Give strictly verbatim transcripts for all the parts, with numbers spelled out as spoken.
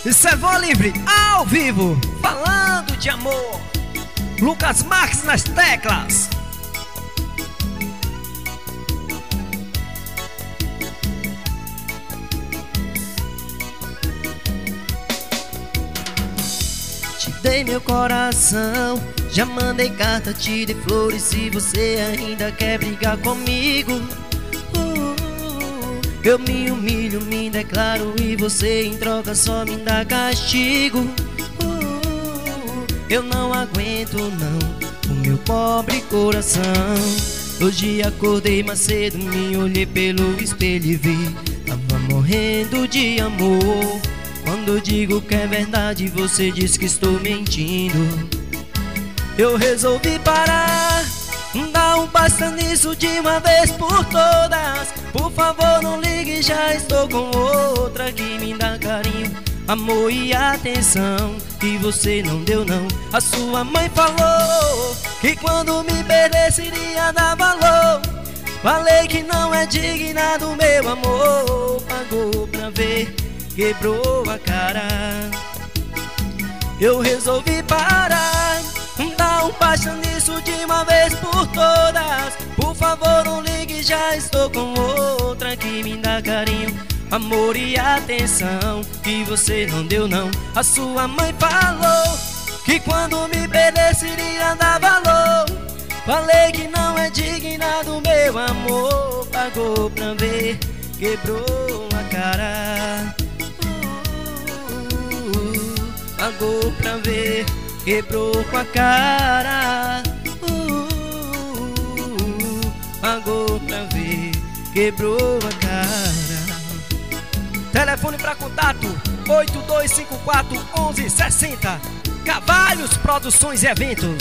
Isso é Voz Livre, ao vivo, falando de amor. Lucas Marques nas teclas. Te dei meu coração, já mandei carta, te dei flores. Se você ainda quer brigar comigo, uh, eu me humilho, me declaro, e você em troca só me dá castigo. uh, Eu não aguento não, o meu pobre coração. Hoje acordei mais cedo, me olhei pelo espelho e vi, tava morrendo de amor. Quando eu digo que é verdade, você diz que estou mentindo. Eu resolvi parar, dá um basta nisso de uma vez por todas. Por favor não ligue, já estou com outra que me dá carinho, amor e atenção, e você não deu não. A sua mãe falou que quando me perdesse iria dar valor. Falei que não é digna do meu amor. Pagou pra ver, quebrou a cara. Eu resolvi parar, dá um basta nisso de uma vez por todas. Por favor não ligue, já estou com outra que me dá carinho, amor e atenção, que você não deu não. A sua mãe falou que quando me perdesse iria dar valor. Falei que não é digna do meu amor. Pagou pra ver, quebrou a cara. Pagou pra ver, quebrou com a cara. uh, Pagou pra ver, quebrou a cara. Telefone para contato oito dois cinco quatro, onze sessenta. Cavalhos Produções e Eventos.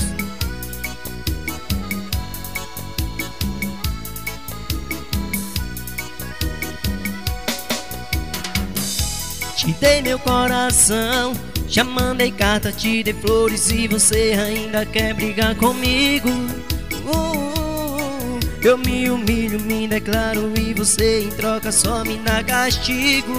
Te dei meu coração, já mandei carta, te dei flores, e você ainda quer brigar comigo. uh, Eu me humilho, me declaro, e você em troca só me dá castigo.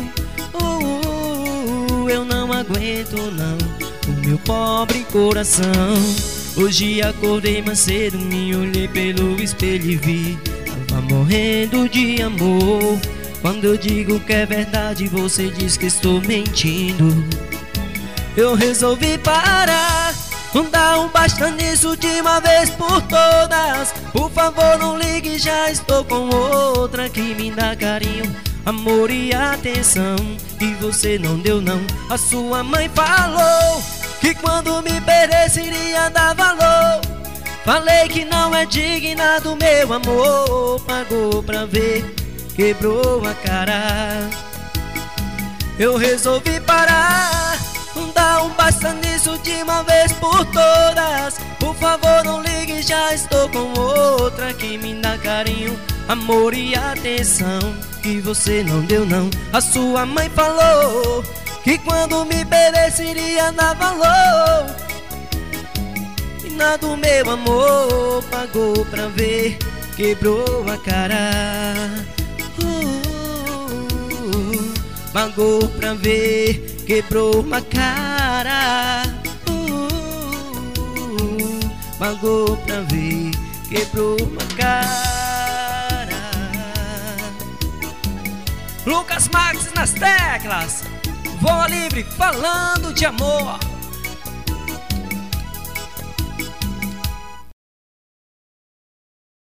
uh, Eu não aguento não, o meu pobre coração. Hoje acordei mais cedo, me olhei pelo espelho e vi, tava morrendo de amor. Quando eu digo que é verdade, você diz que estou mentindo. Eu resolvi parar, não dá um basta nisso de uma vez por todas. Por favor não ligue, já estou com outra que me dá carinho, amor e atenção, e você não deu não. A sua mãe falou que quando me perdesse iria dar valor. Falei que não é digna do meu amor. Pagou pra ver, quebrou a cara. Eu resolvi parar, não dá um basta nisso de uma vez por todas. Por favor não ligue, já estou com outra que me dá carinho, amor e atenção, que você não deu não. A sua mãe falou que quando me perdesse iria dar valor. E nada do meu amor. Pagou pra ver, quebrou a cara. uh, Pagou pra ver, quebrou uma cara. uh, Pagou pra ver, quebrou uma cara. Lucas Marques nas teclas. Voz Livre, falando de amor.